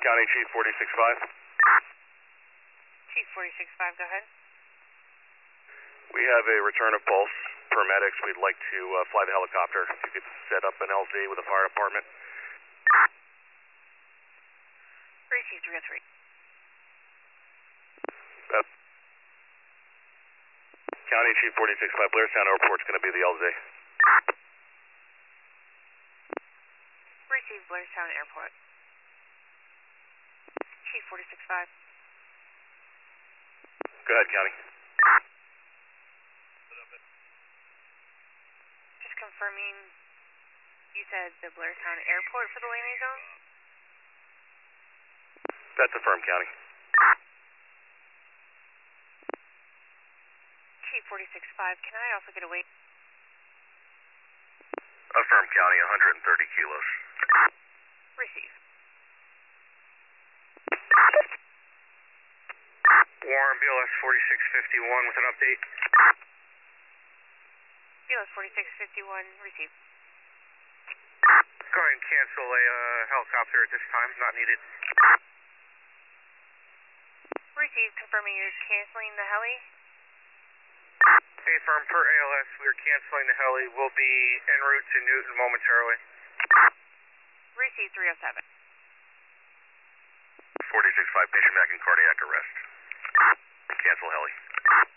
County Chief 46.5. Chief 46.5, go ahead. We have a return of pulse. Paramedics, we'd like to fly the helicopter. If you could set up an LZ with the fire department. Receive 303. County Chief 46.5, Blairstown Airport's going to be the LZ. Receive Blairstown Airport. Chief 46.5. Go ahead, County. Just confirming, you said the Blairstown Airport for the landing zone? That's affirmed, County. Chief 46.5, can I also get a weight? Affirmed, County, 130 kilos. Receive. Warren, BLS 4651 with an update. BLS 4651, receive. Go ahead and cancel a helicopter at this time, not needed. Receive, confirming you're canceling the heli. Hey, firm, per ALS, we are canceling the heli. We'll be en route to Newton momentarily. Receive 307. 46.5, patient back in cardiac arrest. Cancel heli.